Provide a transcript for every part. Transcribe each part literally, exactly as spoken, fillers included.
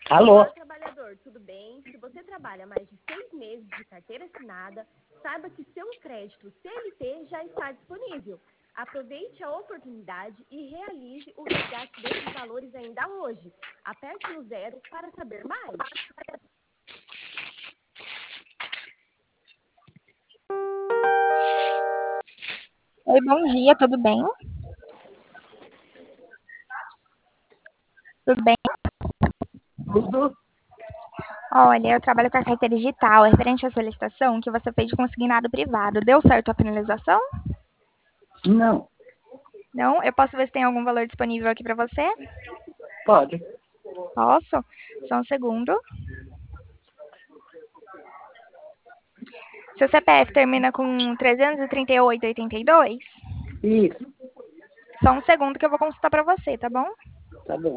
Alô? Olá, trabalhador, tudo bem? Se você trabalha mais de seis meses de carteira assinada, saiba que seu crédito C L T já está disponível. Aproveite a oportunidade e realize o resgate desses valores ainda hoje. Aperte no zero para saber mais. Oi, bom dia, tudo bem? Tudo bem? Tudo? Olha, eu trabalho com a carteira digital, é referente à solicitação que você fez de consignado privado. Deu certo a finalização? Não. Não? Eu posso ver se tem algum valor disponível aqui para você? Pode. Posso? Só um segundo. Seu C P F termina com trezentos e trinta e oito, oitenta e dois? Isso. Só um segundo que eu vou consultar para você, tá bom? Tá bom.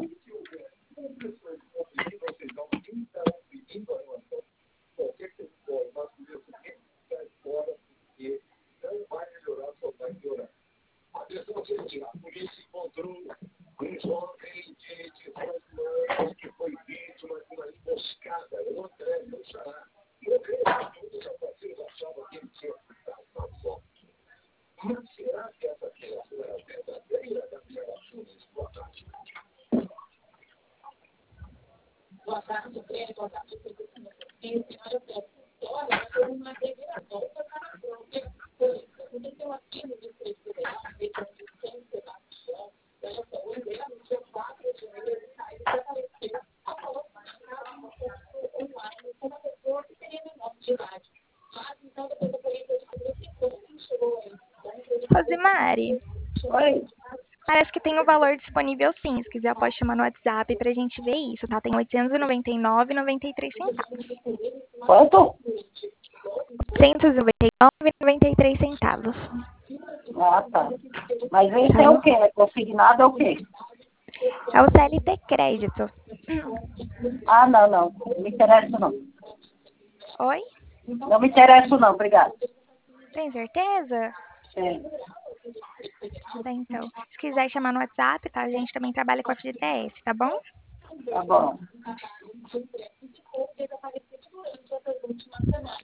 Rosimari, Oi. parece que tem o valor disponível sim. Se quiser, eu posso chamar no WhatsApp pra gente ver isso, tá? Tem oitocentos e noventa e nove e noventa e três centavos. Quanto? oitocentos e noventa e nove e noventa e três centavos. Ah, tá. Mas esse Tá é o bom? quê? É consignado é o quê? É o C L T crédito. Ah, não, não. Não me interessa, não. Oi? Não me interessa, não. Obrigado. Tem certeza? Sim. Tá, então. Se quiser chamar no WhatsApp, tá? A gente também trabalha com a F G T S, tá bom? Tá bom.